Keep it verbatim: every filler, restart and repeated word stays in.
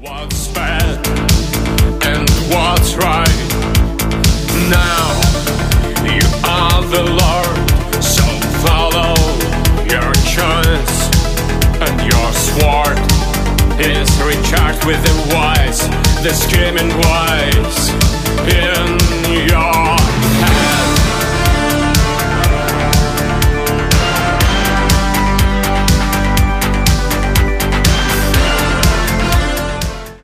What's bad and what's right? Now you are the Lord, so follow your choice, and your sword is recharged with the wise, the scheming wise. In